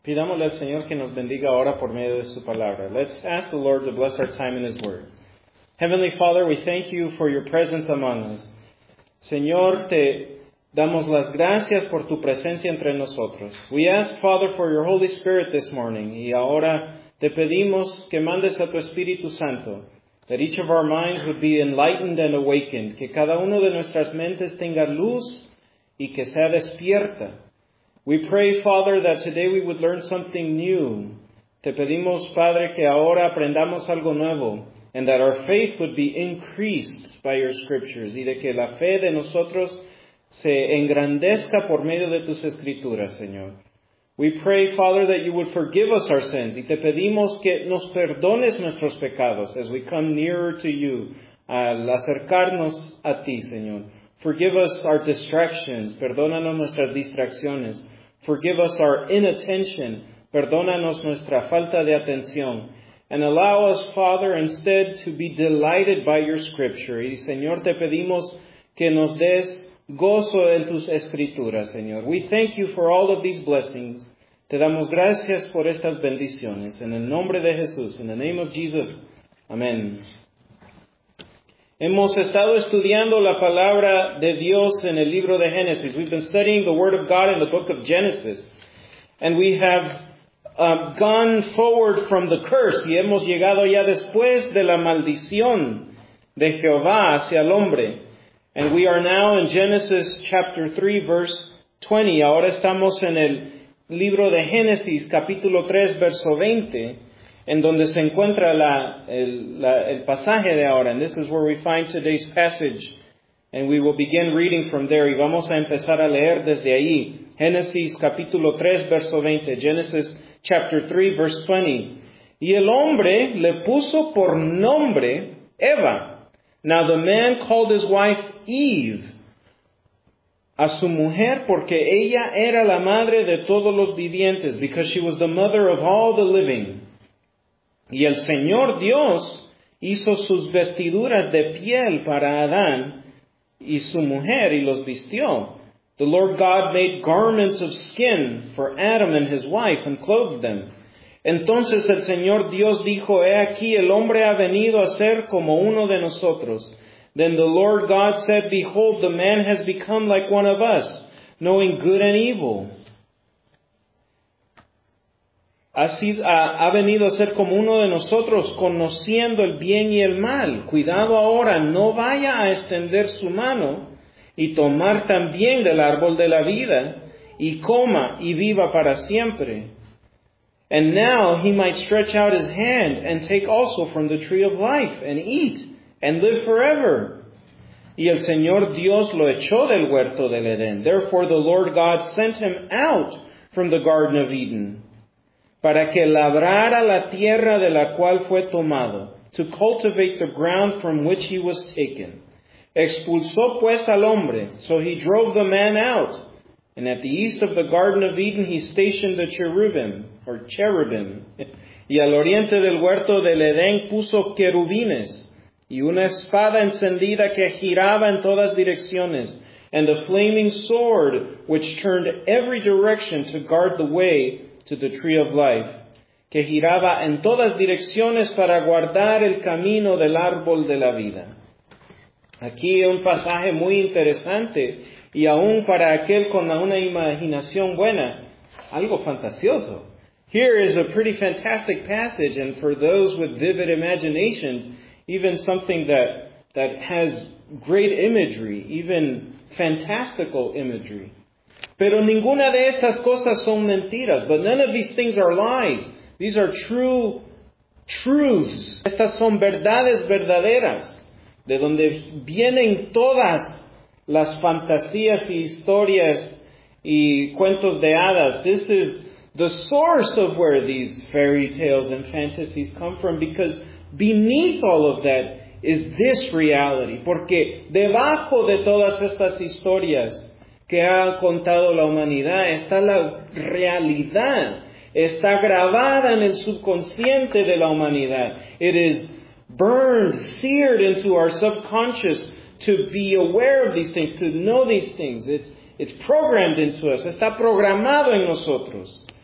Pidámosle al Señor que nos bendiga ahora por medio de su palabra. Let's ask the Lord to bless our time in His Word. Heavenly Father, we thank you for your presence among us. Señor, te damos las gracias por tu presencia entre nosotros. We ask, Father, for your Holy Spirit this morning. Y ahora te pedimos que mandes a tu Espíritu Santo. That each of our minds would be enlightened and awakened. Que cada uno de nuestras mentes tenga luz y que sea despierta. We pray, Father, that today we would learn something new. Te pedimos, Padre, que ahora aprendamos algo nuevo. And that our faith would be increased by your scriptures. Y de que la fe de nosotros se engrandezca por medio de tus escrituras, Señor. We pray, Father, that you would forgive us our sins. Y te pedimos que nos perdones nuestros pecados as we come nearer to you. Al acercarnos a ti, Señor. Forgive us our distractions. Perdónanos nuestras distracciones. Forgive us our inattention. Perdónanos nuestra falta de atención. And allow us, Father, instead to be delighted by your scripture. Y, Señor, te pedimos que nos des gozo en tus escrituras, Señor. We thank you for all of these blessings. Te damos gracias por estas bendiciones. En el nombre de Jesús, in the name of Jesus. Amén. Hemos estado estudiando la palabra de Dios en el libro de Génesis. We've been studying the Word of God in the book of Genesis. And we have gone forward from the curse. Y hemos llegado ya después de la maldición de Jehová hacia el hombre. And we are now in Genesis chapter 3, verse 20. Ahora estamos en el libro de Génesis, capítulo 3, verso 20. En donde se encuentra el pasaje de ahora. And this is where we find today's passage. And we will begin reading from there. Y vamos a empezar a leer desde ahí. Génesis capítulo 3, verso 20. Genesis chapter 3, verse 20. Y el hombre le puso por nombre Eva. Now the man called his wife Eve. A su mujer porque ella era la madre de todos los vivientes. Because she was the mother of all the living. Y el Señor Dios hizo sus vestiduras de piel para Adán y su mujer y los vistió. The Lord God made garments of skin for Adam and his wife and clothed them. Entonces el Señor Dios dijo, he aquí el hombre ha venido a ser como uno de nosotros. Then the Lord God said, behold, the man has become like one of us, knowing good and evil. Ha venido a ser como uno de nosotros, conociendo el bien y el mal. Cuidado ahora, no vaya a extender su mano y tomar también del árbol de la vida, y coma y viva para siempre. And now he might stretch out his hand and take also from the tree of life and eat and live forever. Y el Señor Dios lo echó del huerto del Edén. Therefore the Lord God sent him out from the Garden of Eden, para que labrara la tierra de la cual fue tomado, to cultivate the ground from which he was taken. Expulsó pues al hombre, so he drove the man out. And at the east of the Garden of Eden he stationed the cherubim. Y al oriente del huerto del Edén puso querubines, y una espada encendida que giraba en todas direcciones, and a flaming sword which turned every direction to guard the way to the tree of life, que giraba en todas direcciones para guardar el camino del árbol de la vida. Aquí un pasaje muy interesante y aún para aquel con una imaginación buena, algo fantasioso. Here is a pretty fantastic passage, and for those with vivid imaginations, even something that has great imagery, even fantastical imagery. Pero ninguna de estas cosas son mentiras. But none of these things are lies. These are true truths. Estas son verdades verdaderas, de donde vienen todas las fantasías y historias y cuentos de hadas. This is the source of where these fairy tales and fantasies come from, because beneath all of that is this reality. Porque debajo de todas estas historias que ha contado la humanidad está la realidad. Está grabada en el subconsciente de la humanidad. It is burned, seared into our subconscious to be aware of these things, to know these things. It's programmed into us. Está programado en nosotros.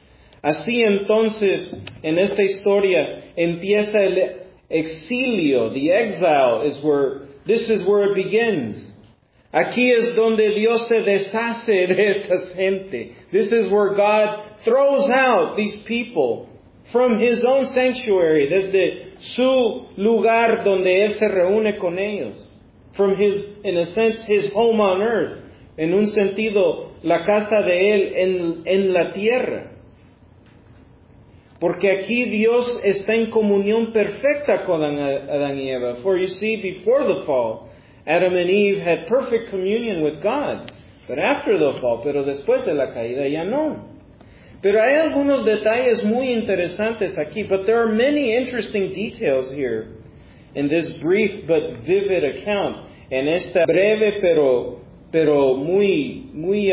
Así entonces, en esta historia, empieza el exilio. The exile this is where it begins. Aquí es donde Dios se deshace de esta gente. This is where God throws out these people from His own sanctuary, desde su lugar donde Él se reúne con ellos. From in a sense, His home on earth. En un sentido, la casa de Él en la tierra. Porque aquí Dios está en comunión perfecta con Adán y Eva. For you see, before the fall, Adam and Eve had perfect communion with God. But after the fall, pero después de la caída ya no. Pero hay algunos detalles muy interesantes aquí. But there are many interesting details here in this brief but vivid account. En esta breve pero muy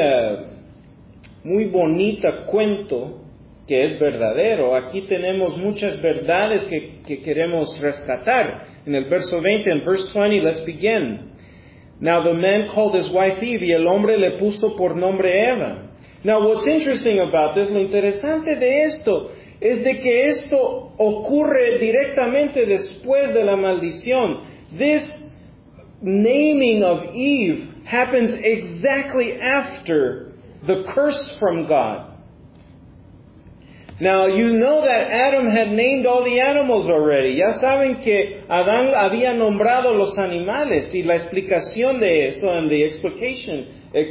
bonita cuento que es verdadero. Aquí tenemos muchas verdades que queremos rescatar. En el verso 20, en verse 20, let's begin. Now the man called his wife Eve, y el hombre le puso por nombre Eva. Now what's interesting about this, lo interesante de esto, es de que esto ocurre directamente después de la maldición. This naming of Eve happens exactly after the curse from God. Now, you know that Adam had named all the animals already. Ya saben que Adán había nombrado los animales, y la explicación de eso, and the explication,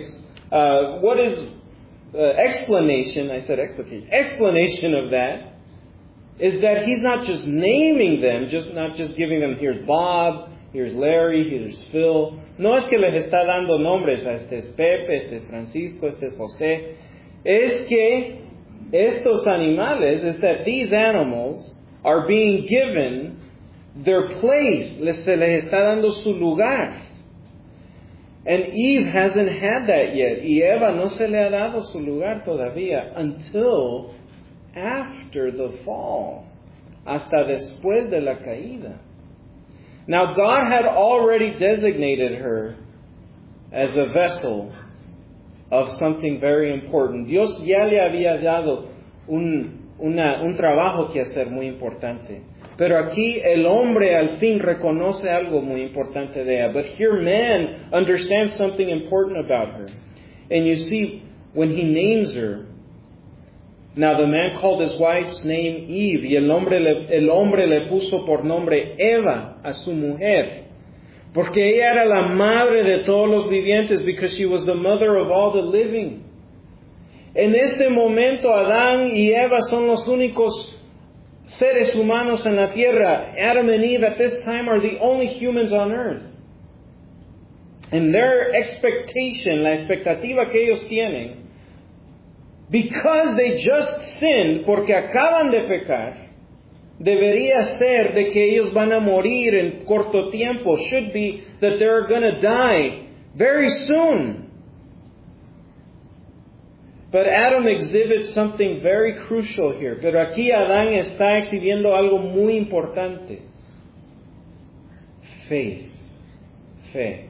explanation of that, is that he's not just naming them, not just giving them, here's Bob, here's Larry, here's Phil. No es que les está dando nombres, a este es Pepe, este es Francisco, este es José. Es que estos animales, is that these animals are being given their place. Se les está dando su lugar. And Eve hasn't had that yet. Y Eva no se le ha dado su lugar todavía until after the fall. Hasta después de la caída. Now God had already designated her as a vessel of something very important. Dios ya le había dado un trabajo que hacer muy importante. Pero aquí el hombre al fin reconoce algo muy importante de ella. But here man understands something important about her. And you see, when he names her, now the man called his wife's name Eve, y el hombre le puso por nombre Eva a su mujer. Porque ella era la madre de todos los vivientes, because she was the mother of all the living. En este momento Adán y Eva son los únicos seres humanos en la tierra. Adam and Eve at this time are the only humans on earth. And their expectation, la expectativa que ellos tienen, because they just sinned, porque acaban de pecar, debería ser de que ellos van a morir en corto tiempo. Should be that they're going to die very soon. But Adam exhibits something very crucial here. Pero aquí Adán está exhibiendo algo muy importante. Faith. Fe.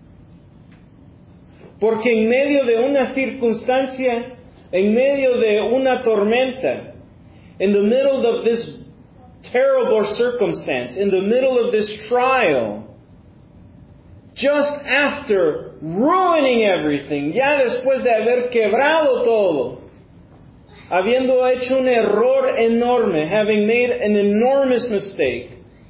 Porque en medio de una circunstancia, en medio de una tormenta, in the middle of this terrible circumstance, in the middle of this trial, just after ruining everything, ya después de haber quebrado todo, habiendo hecho un error enorme, having made an enormous mistake,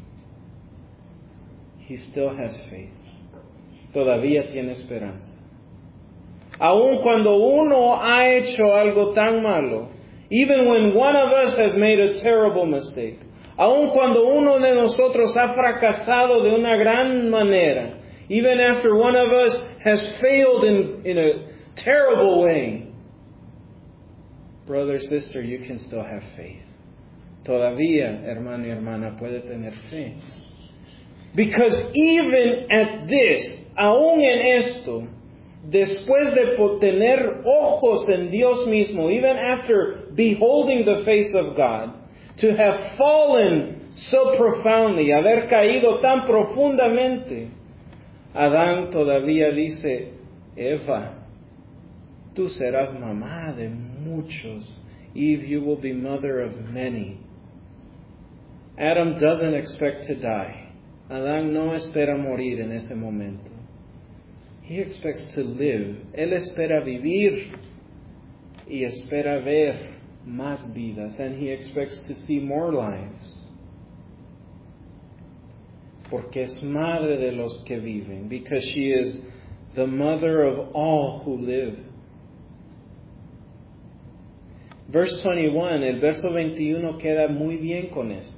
he still has faith. Todavía tiene esperanza. Aun cuando uno ha hecho algo tan malo, even when one of us has made a terrible mistake, aun cuando uno de nosotros ha fracasado de una gran manera, even after one of us has failed in a terrible way, brother, sister, you can still have faith. Todavía, hermano y hermana, puede tener fe. Because even at this, aun en esto, después de tener ojos en Dios mismo, even after beholding the face of God, to have fallen so profoundly, haber caído tan profundamente, Adán todavía dice, Eva, tú serás mamá de muchos Eve, you will be mother of many. Adam doesn't expect to die. Adán no espera morir en ese momento. He expects to live. Él espera vivir y espera ver más vidas. And he expects to see more lives. Porque es madre de los que viven. Because she is the mother of all who live. Verse 21, el verso 21 queda muy bien con esto.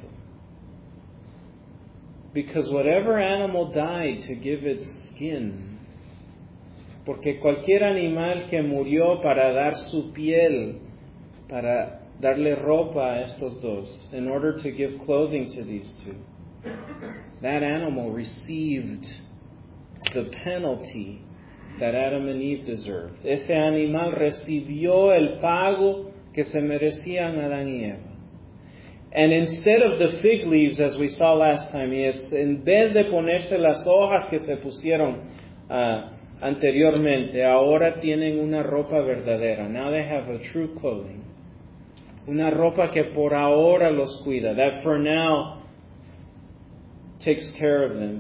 Because whatever animal died to give its skin, porque cualquier animal que murió para dar su piel, para darle ropa a estos dos, in order to give clothing to these two, that animal received the penalty that Adam and Eve deserved. Ese animal recibió el pago que se merecían Adán y Eva. And instead of the fig leaves, as we saw last time, en vez de ponerse las hojas que se pusieron anteriormente, ahora tienen una ropa verdadera. Now they have a true clothing. Una ropa que por ahora los cuida. That for now takes care of them.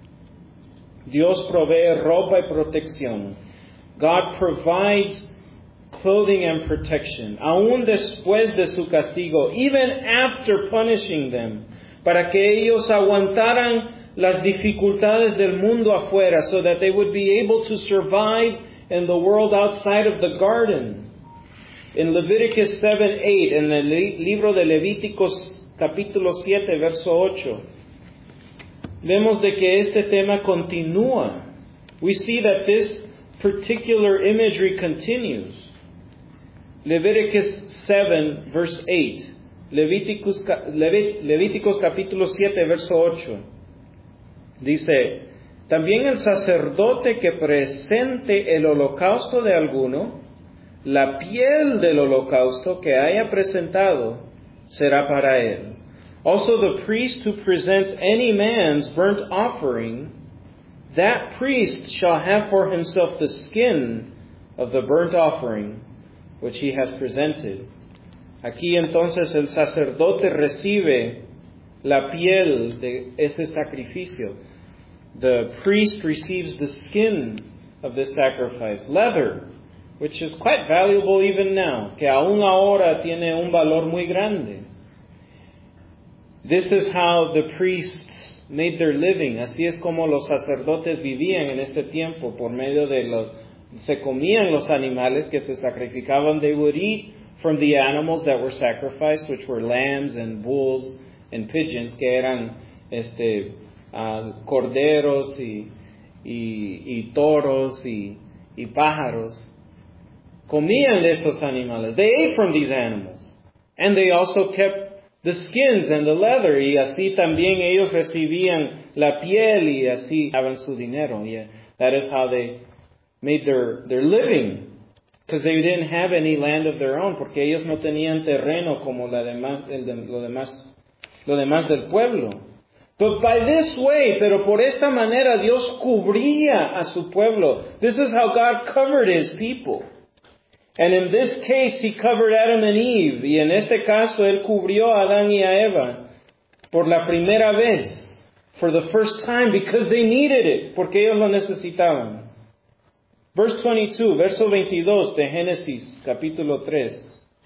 Dios provee ropa y protección. God provides clothing and protection, aún después de su castigo, even after punishing them, para que ellos aguantaran las dificultades del mundo afuera, so that they would be able to survive in the world outside of the garden. In Leviticus 7:8, en el libro de Levíticos capítulo 7, verso 8, vemos de que este tema continúa. We see that this particular imagery continues. Leviticus 7, verse 8. Levíticos capítulo 7, verso 8. Dice, también el sacerdote que presente el holocausto de alguno, la piel del holocausto que haya presentado, será para él. Also the priest who presents any man's burnt offering, that priest shall have for himself the skin of the burnt offering which he has presented. Aquí entonces el sacerdote recibe la piel de ese sacrificio. The priest receives the skin of the sacrifice, leather, which is quite valuable even now, que aún ahora tiene un valor muy grande. This is how the priests made their living. Así es como los sacerdotes vivían en ese tiempo, por medio de se comían los animales que se sacrificaban. They would eat from the animals that were sacrificed, which were lambs and bulls and pigeons, que eran corderos y toros y pájaros. Comían de estos animales. They ate from these animals. And they also kept the skins and the leather. Y así también ellos recibían la piel y así daban su dinero. Yeah, that is how they made their living, because they didn't have any land of their own, porque ellos no tenían terreno como lo demás del pueblo. But by this way, pero por esta manera Dios cubría a su pueblo. This is how God covered His people. And in this case, He covered Adam and Eve. Y en este caso, Él cubrió a Adán y a Eva por la primera vez, for the first time, because they needed it, porque ellos lo necesitaban. Verse 22, verso 22 de Génesis, capítulo 3.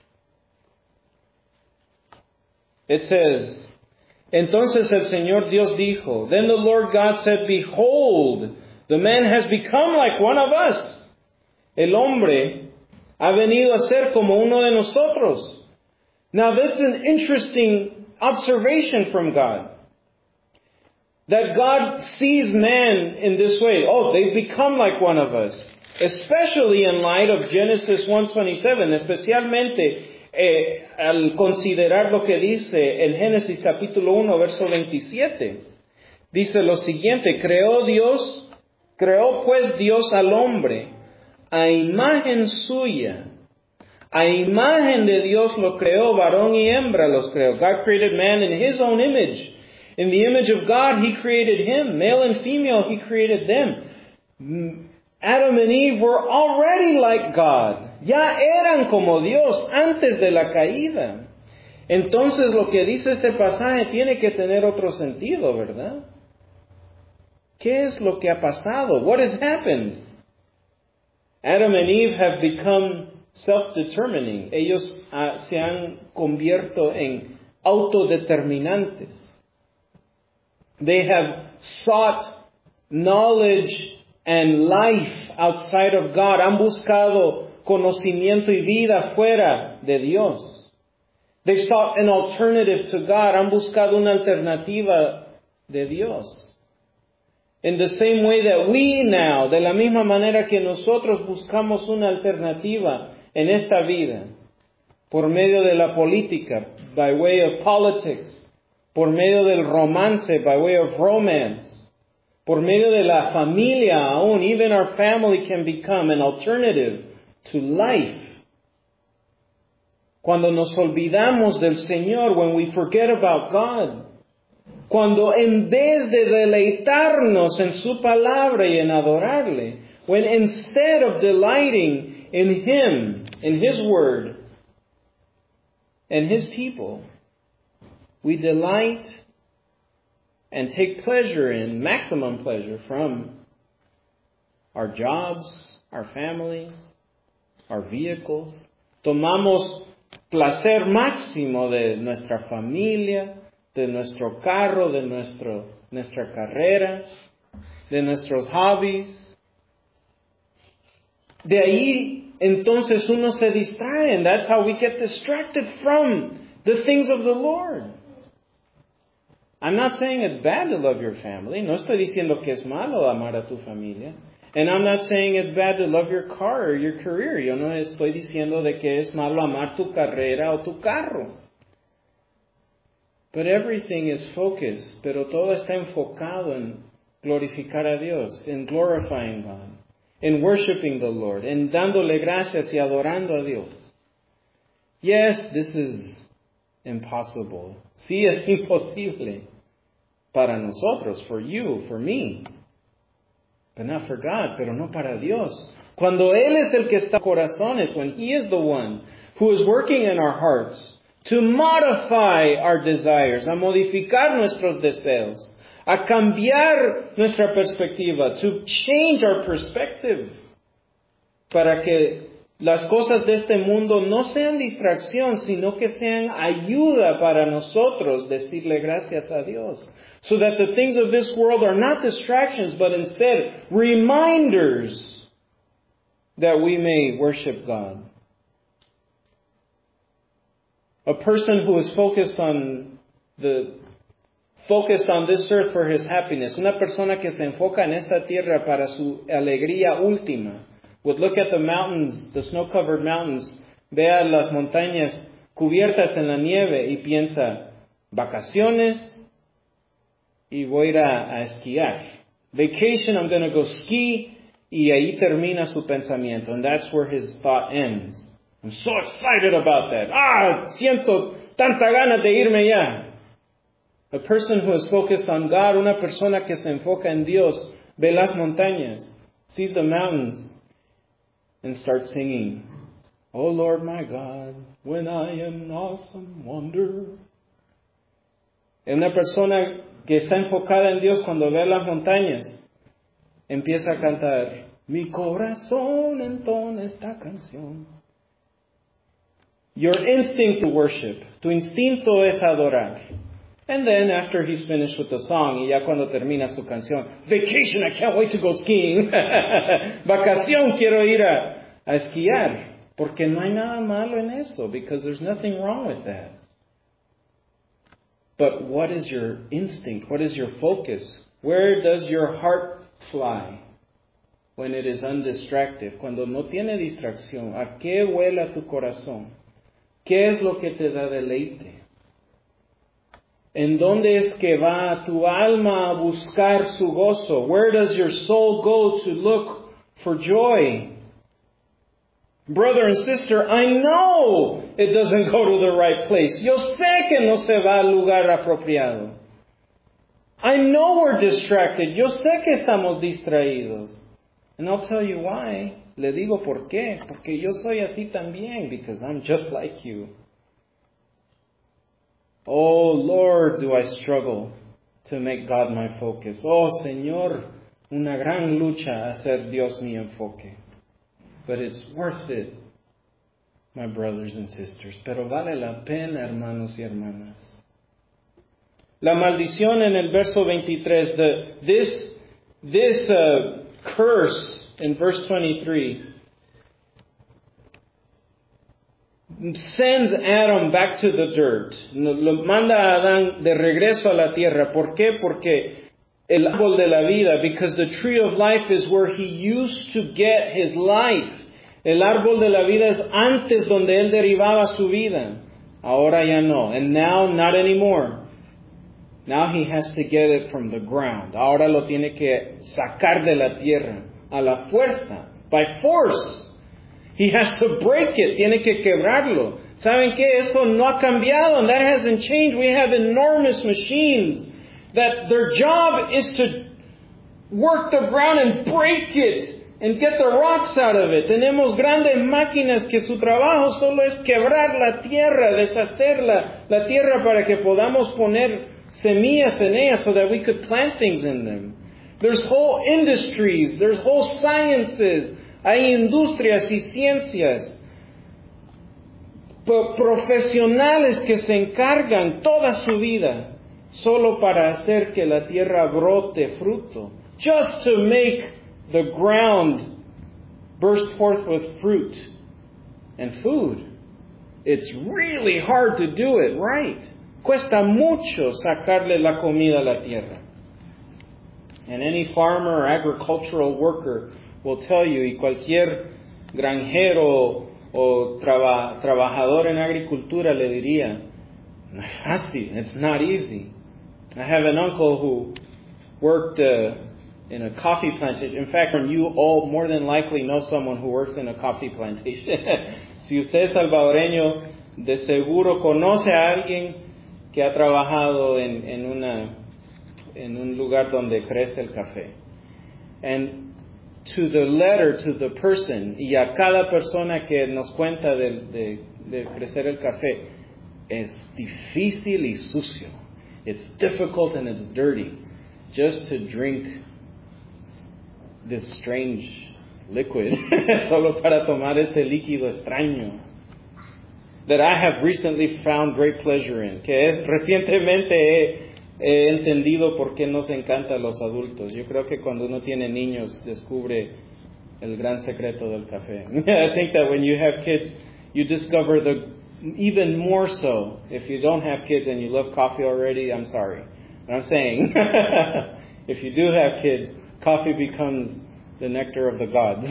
It says, entonces el Señor Dios dijo, then the Lord God said, behold, the man has become like one of us. El hombre ha venido a ser como uno de nosotros. Now that's an interesting observation from God. That God sees man in this way. Oh, they've become like one of us. Especially in light of Genesis 1:27, especialmente al considerar lo que dice en Génesis capítulo 1, verso 27. Dice lo siguiente, creó pues Dios al hombre a imagen suya. A imagen de Dios lo creó, varón y hembra los creó. God created man in His own image. In the image of God, He created him. Male and female, He created them. Adam and Eve were already like God. Ya eran como Dios antes de la caída. Entonces lo que dice este pasaje tiene que tener otro sentido, ¿verdad? ¿Qué es lo que ha pasado? What has happened? Adam and Eve have become self-determining. Ellos se han convertido en autodeterminantes. They have sought knowledge and life outside of God. Han buscado conocimiento y vida fuera de Dios. They sought an alternative to God. Han buscado una alternativa de Dios. In the same way that we now, de la misma manera que nosotros buscamos una alternativa en esta vida, por medio de la política, by way of politics, por medio del romance, by way of romance, por medio de la familia aún, even our family can become an alternative to life. Cuando nos olvidamos del Señor, when we forget about God, cuando en vez de deleitarnos en su palabra y en adorarle, when instead of delighting in Him, in His Word, and His people, we delight and take pleasure in, maximum pleasure from our jobs, our families, our vehicles. Tomamos placer máximo de nuestra familia, de nuestro carro, de nuestra carrera, de nuestros hobbies. De ahí, entonces, uno se distrae, and that's how we get distracted from the things of the Lord. I'm not saying it's bad to love your family. No estoy diciendo que es malo amar a tu familia. And I'm not saying it's bad to love your car or your career. Yo no estoy diciendo de que es malo amar tu carrera o tu carro. But everything is focused, pero todo está enfocado en glorificar a Dios, in glorifying God, in worshiping the Lord, en dándole gracias y adorando a Dios. Yes, this is impossible. Sí, es imposible para nosotros, for you, for me. But not for God, pero no para Dios. Cuando Él es el que está en corazones, when He is the one who is working in our hearts, to modify our desires, a modificar nuestros deseos, a cambiar nuestra perspectiva, to change our perspective, para que las cosas de este mundo no sean distracción, sino que sean ayuda para nosotros decirle gracias a Dios. So that the things of this world are not distractions, but instead reminders that we may worship God. A person who is focused on this earth for his happiness, una persona que se enfoca en esta tierra para su alegría última, would look at the mountains, the snow-covered mountains, vea las montañas cubiertas en la nieve y piensa, vacaciones y voy a ir a esquiar. Vacation, I'm going to go ski, y ahí termina su pensamiento, and that's where his thought ends. I'm so excited about that. Siento tanta ganas de irme ya. A person who is focused on God, una persona que se enfoca en Dios, ve las montañas, sees the mountains, and starts singing, Oh Lord my God, when I am awesome wonder. Una persona que está enfocada en Dios cuando ve las montañas, empieza a cantar, mi corazón entona esta canción. Your instinct to worship, tu instinto es adorar. And then after he's finished with the song, y ya cuando termina su canción, vacation, I can't wait to go skiing. Vacación, quiero ir a esquiar. Porque no hay nada malo en eso, because there's nothing wrong with that. But what is your instinct? What is your focus? Where does your heart fly when it is undistracted? Cuando no tiene distracción, ¿a qué vuela tu corazón? ¿Qué es lo que te da deleite? ¿En dónde es que va tu alma a buscar su gozo? Where does your soul go to look for joy? Brother and sister, I know it doesn't go to the right place. Yo sé que no se va al lugar apropiado. I know we're distracted. Yo sé que estamos distraídos. And I'll tell you why. Le digo por qué. Porque yo soy así también. Because I'm just like you. Oh Lord, do I struggle to make God my focus. Oh Señor, una gran lucha hacer Dios mi enfoque. But it's worth it, my brothers and sisters. Pero vale la pena, hermanos y hermanas. La maldición en el verso 23, this curse in verse 23 sends Adam back to the dirt. Lo manda a Adán de regreso a la tierra. ¿Por qué? Porque el árbol de la vida, because the tree of life is where he used to get his life. El árbol de la vida es antes donde él derivaba su vida. Ahora ya no. And now, not anymore. Now he has to get it from the ground. Ahora lo tiene que sacar de la tierra a la fuerza, by force. He has to break it. Tiene que quebrarlo. ¿Saben qué? Eso no ha cambiado, and that hasn't changed. We have enormous machines that their job is to work the ground and break it and get the rocks out of it. Tenemos grandes máquinas que su trabajo solo es quebrar la tierra, deshacer la tierra para que podamos poner semillas en ella so that we could plant things in them. There's whole industries, there's whole sciences, hay industrias y ciencias, profesionales que se encargan toda su vida solo para hacer que la tierra brote fruto. Just to make the ground burst forth with fruit and food. It's really hard to do it right. Cuesta mucho sacarle la comida a la tierra. And any farmer or agricultural worker will tell you, y cualquier granjero o trabajador en agricultura le diría, no es fácil, it's not easy. I have an uncle who worked in a coffee plantation. In fact, you all more than likely know someone who works in a coffee plantation. Si usted es salvadoreño, de seguro conoce a alguien que ha trabajado en un lugar donde crece el café. And to the letter, to the person, y a cada persona que nos cuenta de crecer el café, es difícil y sucio. It's difficult and it's dirty. Just to drink this strange liquid, solo para tomar este líquido extraño, that I have recently found great pleasure in, que recientemente he entendido por qué nos encanta a los adultos. Yo creo que cuando uno tiene niños descubre el gran secreto del café. I think that when you have kids, you discover even more so. If you don't have kids and you love coffee already, I'm sorry. But I'm saying, if you do have kids, coffee becomes the nectar of the gods.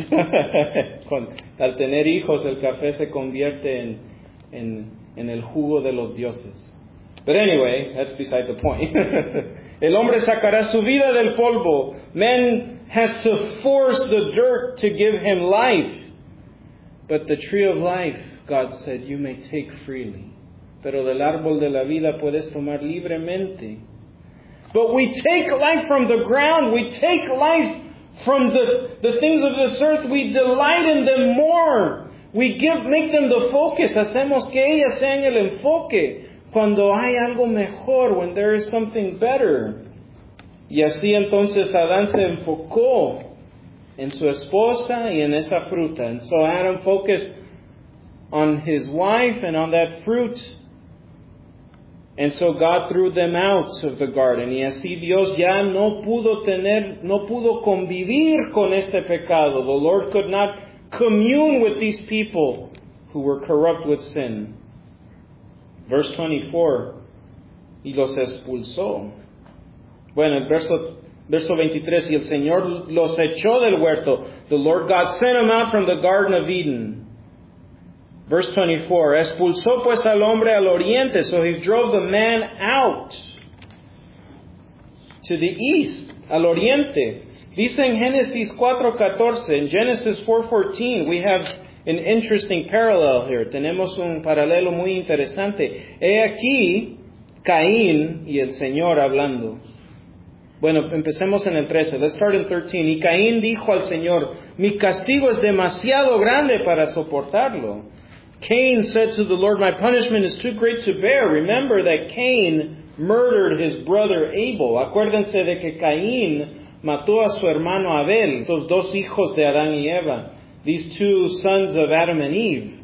Al tener hijos, el café se convierte en el jugo de los dioses. But anyway, that's beside the point. El hombre sacará su vida del polvo. Man has to force the dirt to give him life. But the tree of life, God said, you may take freely. Pero del árbol de la vida puedes tomar libremente. But we take life from the ground. We take life from the things of this earth. We delight in them more. We make them the focus. Hacemos que ellas sean el enfoque. Cuando hay algo mejor, when there is something better. Y así entonces Adán se enfocó en su esposa y en esa fruta. And so Adam focused on his wife and on that fruit. And so God threw them out of the garden. Y así Dios ya no pudo convivir con este pecado. The Lord could not commune with these people who were corrupt with sin. Verse 24, y los expulsó. Bueno, el verso 23, y el Señor los echó del huerto. The Lord God sent them out from the Garden of Eden. Verse 24, expulsó pues al hombre al oriente, so he drove the man out to the east, al oriente. Dice en Génesis 4:14, in Genesis 4:14, we have an interesting parallel here. Tenemos un paralelo muy interesante. He aquí Caín y el Señor hablando. Bueno, empecemos en el 13. Let's start in 13. Y Caín dijo al Señor, mi castigo es demasiado grande para soportarlo. Cain said to the Lord, my punishment is too great to bear. Remember that Cain murdered his brother Abel. Acuérdense de que Caín mató a su hermano Abel, estos dos hijos de Adán y Eva, these two sons of Adam and Eve.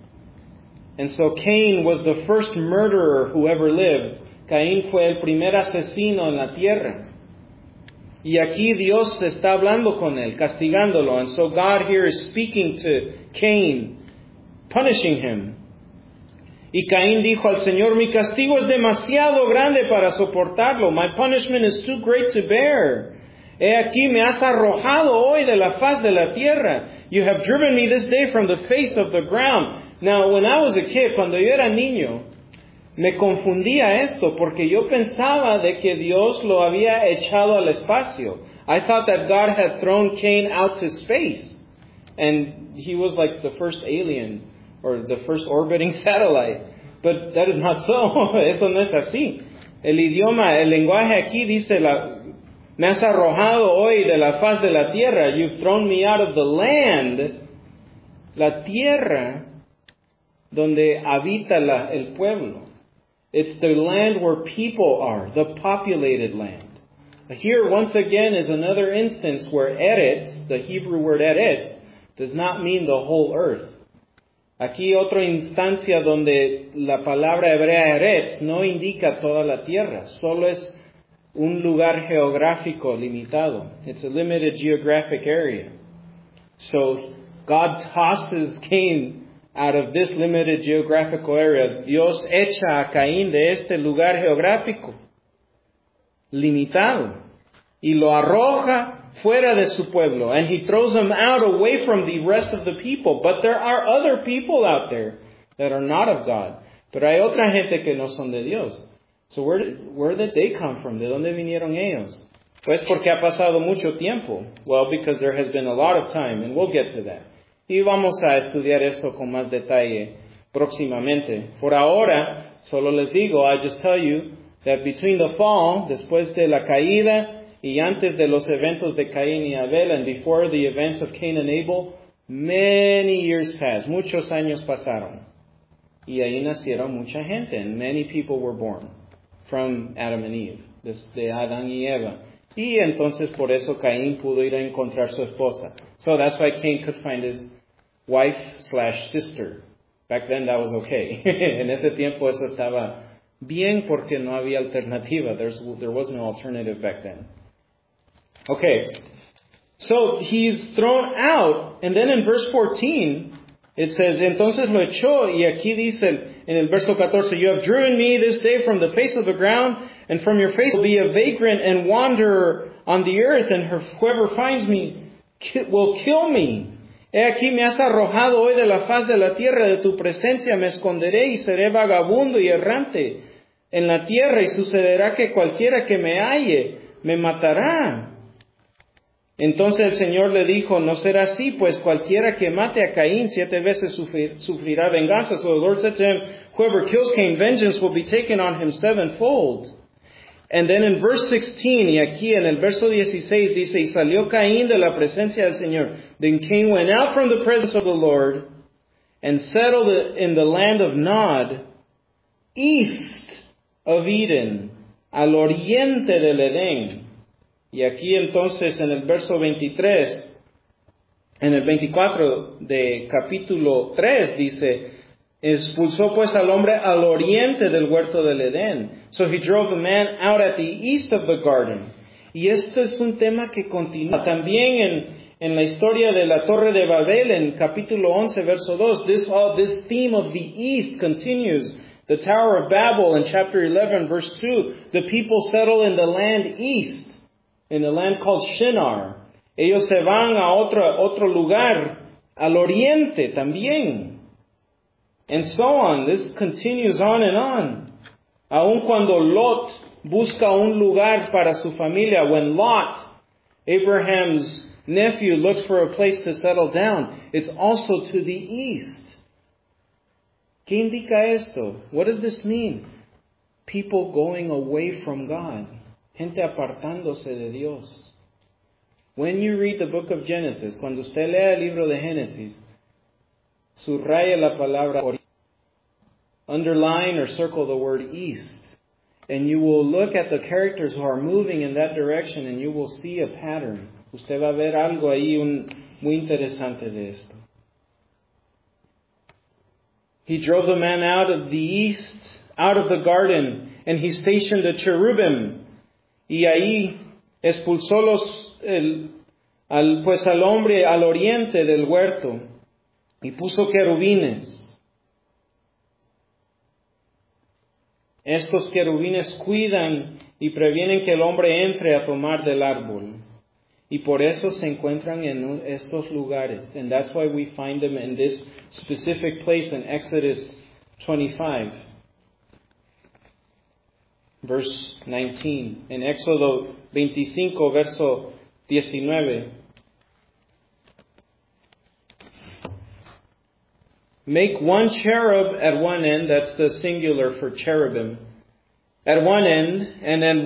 And so Cain was the first murderer who ever lived. Caín fue el primer asesino en la tierra. Y aquí Dios está hablando con él, castigándolo. And so God here is speaking to Cain, punishing him. Y Caín dijo al Señor, mi castigo es demasiado grande para soportarlo. My punishment is too great to bear. He aquí me has arrojado hoy de la faz de la tierra. You have driven me this day from the face of the ground. Now, when I was a kid, cuando yo era niño, me confundía esto porque yo pensaba de que Dios lo había echado al espacio. I thought that God had thrown Cain out to space. And he was like the first alien or the first orbiting satellite. But that is not so. Eso no es así. El idioma, el lenguaje aquí dice, me has arrojado hoy de la faz de la tierra. You've thrown me out of the land. La tierra donde habita el pueblo. It's the land where people are, the populated land. Here, once again, is another instance where eretz, the Hebrew word eretz, does not mean the whole earth. Aquí otra instancia donde la palabra hebrea eretz no indica toda la tierra, solo es un lugar geográfico limitado. It's a limited geographic area. So God tosses Cain out of this limited geographical area. Dios echa a Caín de este lugar geográfico limitado y lo arroja fuera de su pueblo. And he throws him out away from the rest of the people. But there are other people out there that are not of God. Pero hay otra gente que no son de Dios. So where did they come from? ¿De dónde vinieron ellos? Pues porque ha pasado mucho tiempo. Well, because there has been a lot of time, and we'll get to that. Y vamos a estudiar esto con más detalle próximamente. Por ahora, solo les digo, I just tell you that between the fall, después de la caída, y antes de los eventos de Caín y Abel, and before the events of Cain and Abel, many years passed. Muchos años pasaron. Y ahí nacieron mucha gente, and many people were born from Adam and Eve, de Adán y Eva. Y entonces por eso Caín pudo ir a encontrar su esposa. So that's why Cain could find his wife/sister. Back then that was okay. En ese tiempo eso estaba bien porque no había alternativa. There was no alternative back then. Okay. So he's thrown out, and then in verse 14 it says, entonces lo echó, y aquí dice en el verso 14, you have driven me this day from the face of the ground, and from your face will be a vagrant and wanderer on the earth, and whoever finds me will kill me. He aquí me has arrojado hoy de la faz de la tierra, de tu presencia me esconderé y seré vagabundo y errante en la tierra, y sucederá que cualquiera que me halle me matará. Entonces el Señor le dijo, no será así, pues cualquiera que mate a Caín 7 veces sufrirá venganza. So the Lord said to him, whoever kills Cain, vengeance will be taken on him sevenfold. And then in verse 16, y aquí en el verso 16 dice, y salió Caín de la presencia del Señor. Then Cain went out from the presence of the Lord and settled in the land of Nod, east of Eden, al oriente del Edén. Y aquí entonces en el verso 23, en el 24 de capítulo 3 dice, expulsó pues al hombre al oriente del huerto del Edén. So he drove the man out at the east of the garden. Y esto es un tema que continúa también en la historia de la Torre de Babel, en capítulo 11, verso 2. This theme of the east continues. The Tower of Babel in chapter 11, verse 2. The people settle in the land east, in the land called Shinar. Ellos se van a otro lugar, al oriente también. And so on. This continues on and on. Aun cuando Lot busca un lugar para su familia, when Lot, Abraham's nephew, looks for a place to settle down, it's also to the east. ¿Qué indica esto? What does this mean? People going away from God. gente apartándose de Dios. When you read the book of Genesis, cuando usted lea el libro de Génesis, subraya la palabra oriente. Underline or circle the word east. And you will look at the characters who are moving in that direction and you will see a pattern. Usted va a ver algo ahí muy interesante de esto. He drove the man out of the east, out of the garden, and he stationed the cherubim. Y ahí expulsó al hombre al oriente del huerto y puso querubines. Estos querubines cuidan y previenen que el hombre entre a tomar del árbol. Y por eso se encuentran en estos lugares. And that's why we find them in this specific place in Exodus 25. Verse 19. En Éxodo 25, verso 19. Make one cherub at one end, that's the singular for cherubim, at one end, and then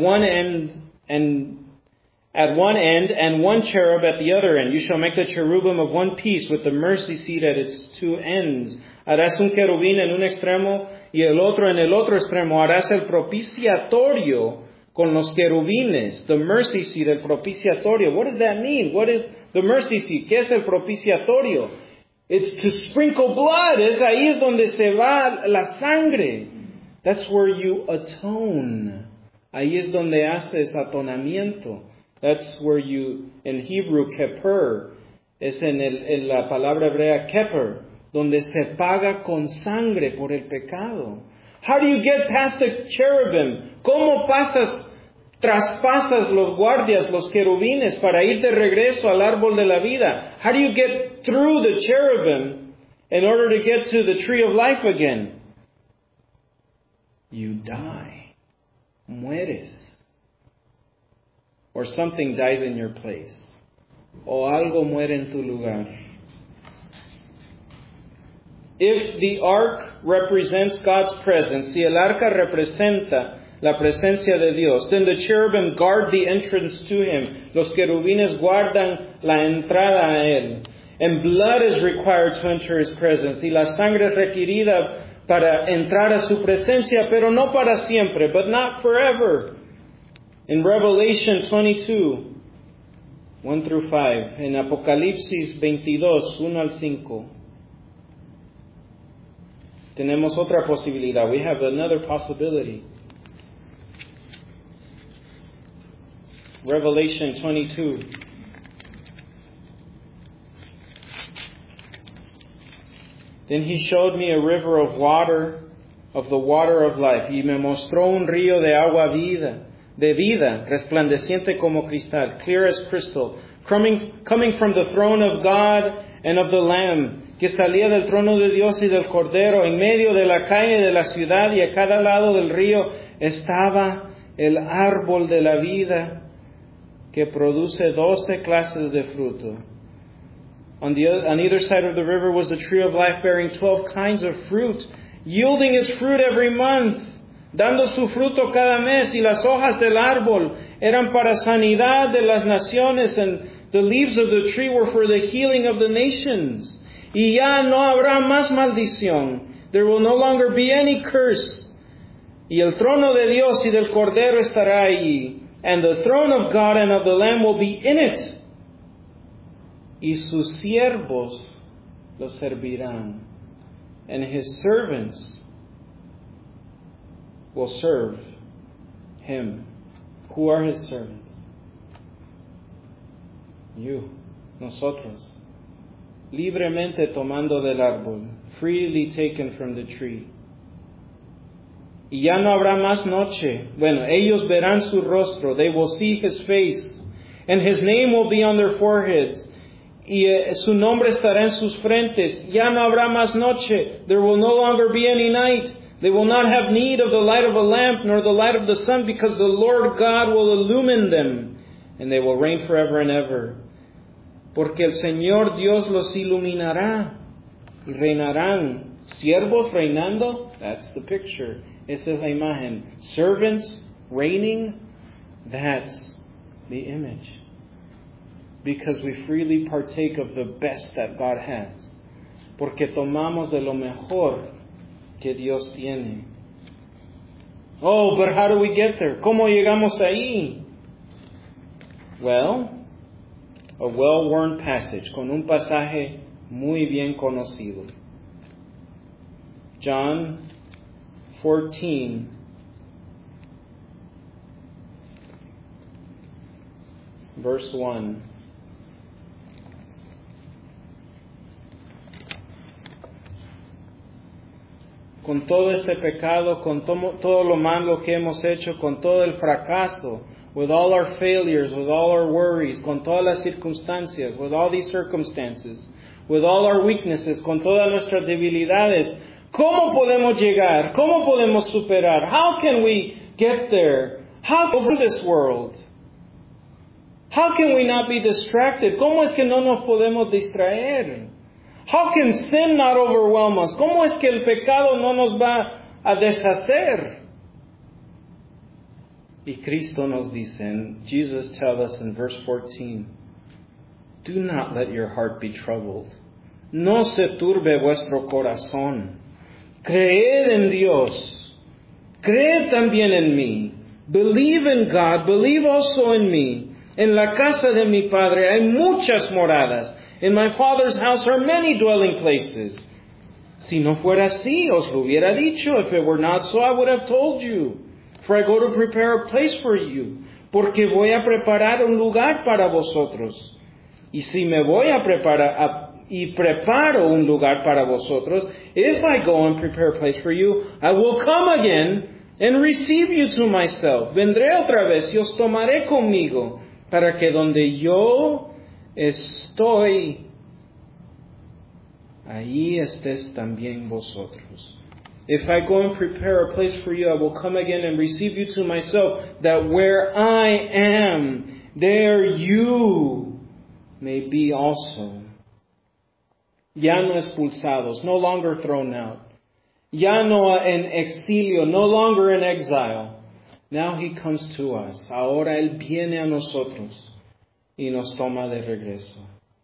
at one end, and one cherub at the other end. You shall make the cherubim of one piece with the mercy seat at its two ends. Harás un querubín en un extremo y el otro en el otro extremo. Harás el propiciatorio con los querubines, the mercy seat, el propiciatorio. What does that mean? What is the mercy seat? ¿Qué es el propiciatorio? It's to sprinkle blood. Ahí es donde se va la sangre. That's where you atone. Ahí es donde haces atonamiento. That's where you, in Hebrew, keper, es en la palabra hebrea keper, donde se paga con sangre por el pecado. How do you get past the cherubim? ¿Cómo traspasas los guardias, los querubines, para ir de regreso al árbol de la vida? How do you get through the cherubim in order to get to the tree of life again? You die. Mueres. Or something dies in your place. O algo muere en tu lugar. If the ark represents God's presence, si el arca representa la presencia de Dios, then the cherubim guard the entrance to Him. Los querubines guardan la entrada a Él. And blood is required to enter His presence. Y la sangre es requerida para entrar a su presencia, pero no para siempre, but not forever. In Revelation 22, 1 through 5, en Apocalipsis 22, 1 al 5, tenemos otra posibilidad. We have another possibility. Revelation 22. Then He showed me a river of water, of the water of life. Y me mostró un río de agua de vida, resplandeciente como cristal, clear as crystal, coming from the throne of God and of the Lamb, que salía del trono de Dios y del Cordero. En medio de la calle de la ciudad y a cada lado del río estaba el árbol de la vida, que produce 12 clases de fruto. On either side of the river was the tree of life, bearing 12 kinds of fruit, yielding its fruit every month, dando su fruto cada mes. Y las hojas del árbol eran para sanidad de las naciones, and the leaves of the tree were for the healing of the nations. Y ya no habrá más maldición. There will no longer be any curse. Y el trono de Dios y del Cordero estará allí, and the throne of God and of the Lamb will be in it. Y sus siervos lo servirán, and His servants will serve Him. Who are His servants? You, nosotros, libremente tomando del árbol, freely taken from the tree. Y ya no habrá más noche. Bueno, ellos verán su rostro. They will see His face. And His name will be on their foreheads. Y su nombre estará en sus frentes. Ya no habrá más noche. There will no longer be any night. They will not have need of the light of a lamp nor the light of the sun, because the Lord God will illumine them. And they will reign forever and ever. Porque el Señor Dios los iluminará. Y reinarán. Siervos reinando. That's the picture. Esa es la imagen. Servants reigning. That's the image. Because we freely partake of the best that God has. Porque tomamos de lo mejor que Dios tiene. Oh, but how do we get there? ¿Cómo llegamos ahí? Well, a well-worn passage, con un pasaje muy bien conocido. John 14, verse 1. Con todo este pecado, con todo lo malo que hemos hecho, con todo el fracaso, with all our failures, with all our worries, con todas las circunstancias, with all these circumstances, with all our weaknesses, con todas nuestras debilidades, ¿cómo podemos llegar? ¿Cómo podemos superar? How can we get there? How can we over this world? How can we not be distracted? ¿Cómo es que no nos podemos distraer? How can sin not overwhelm us? ¿Cómo es que el pecado no nos va a deshacer? Y Cristo nos dice, and Jesus tells us in verse 14, do not let your heart be troubled. No se turbe vuestro corazón. Creed en Dios. Creed también en mí. Believe in God. Believe also in me. En la casa de mi Padre hay muchas moradas. In my Father's house are many dwelling places. Si no fuera así, os lo hubiera dicho. If it were not so, I would have told you. For I go to prepare a place for you. Porque voy a preparar un lugar para vosotros. Y si me voy a preparar y preparo un lugar para vosotros, if I go and prepare a place for you, I will come again and receive you to myself. Vendré otra vez y os tomaré conmigo, para que donde yo estoy, ahí estés también vosotros. If I go and prepare a place for you, I will come again and receive you to myself, that where I am, there you may be also. Ya no expulsados, no longer thrown out. Ya no en exilio, no longer in exile. Now He comes to us. Ahora Él viene a nosotros y nos toma de regreso.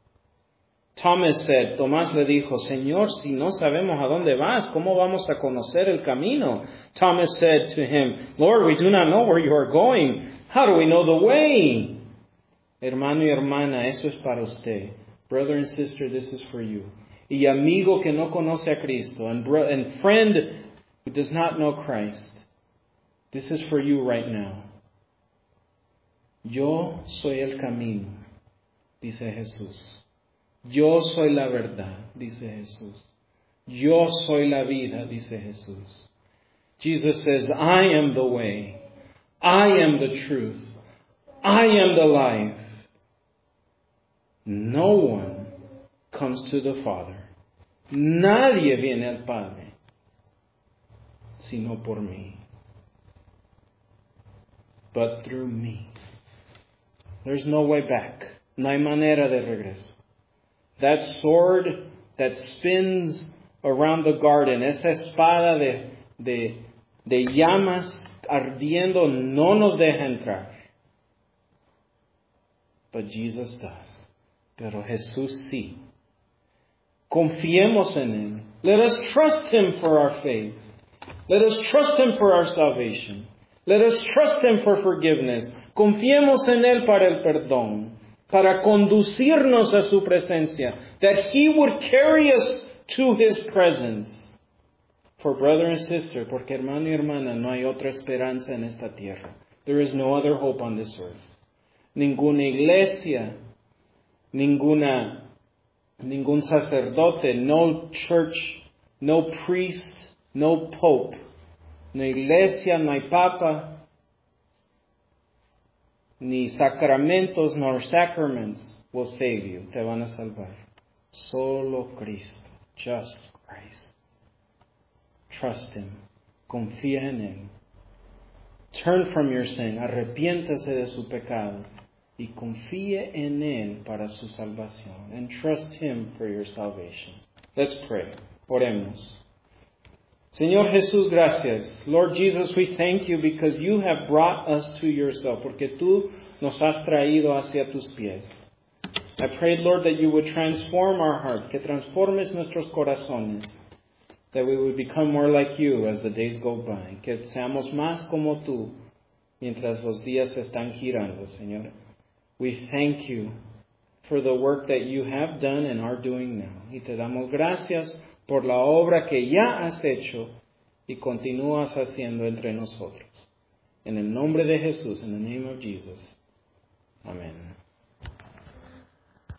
Tomás le dijo, Señor, si no sabemos a dónde vas, ¿cómo vamos a conocer el camino? Thomas said to Him, Lord, we do not know where you are going. How do we know the way? Hermano y hermana, eso es para usted. Brother and sister, this is for you. Y amigo que no conoce a Cristo, and friend who does not know Christ, this is for you right now. Yo soy el camino, dice Jesús. Yo soy la verdad, dice Jesús. Yo soy la vida, dice Jesús. Jesus says, I am the way. I am the truth. I am the life. No one comes to the Father. Nadie viene al Padre, sino por mí. But through me. There's no way back. No hay manera de regreso. That sword that spins around the garden, esa espada de llamas ardiendo no nos deja entrar. But Jesus does. Pero Jesús sí. Confiemos en Él. Let us trust Him for our faith. Let us trust Him for our salvation. Let us trust Him for forgiveness. Confiemos en Él para el perdón, para conducirnos a su presencia, that He would carry us to His presence. For brother and sister, porque hermano y hermana, no hay otra esperanza en esta tierra. There is no other hope on this earth. Ninguna iglesia, ningún sacerdote, no church, no priest, no pope, no iglesia, no hay papa, ni sacramentos, nor sacraments will save you. Te van a salvar. Solo Cristo. Just Christ. Trust Him. Confía en Él. Turn from your sin. Arrepiéntase de su pecado. Y confíe en Él para su salvación. And trust Him for your salvation. Let's pray. Oremos. Señor Jesús, gracias. Lord Jesus, we thank you because you have brought us to yourself, porque tú nos has traído hacia tus pies. I pray, Lord, that you would transform our hearts, que transformes nuestros corazones, that we would become more like you as the days go by, que seamos más como tú mientras los días están girando, Señor. We thank you for the work that you have done and are doing now. Y te damos gracias por la obra que ya has hecho y continúas haciendo entre nosotros. En el nombre de Jesús, in the name of Jesus. Amen.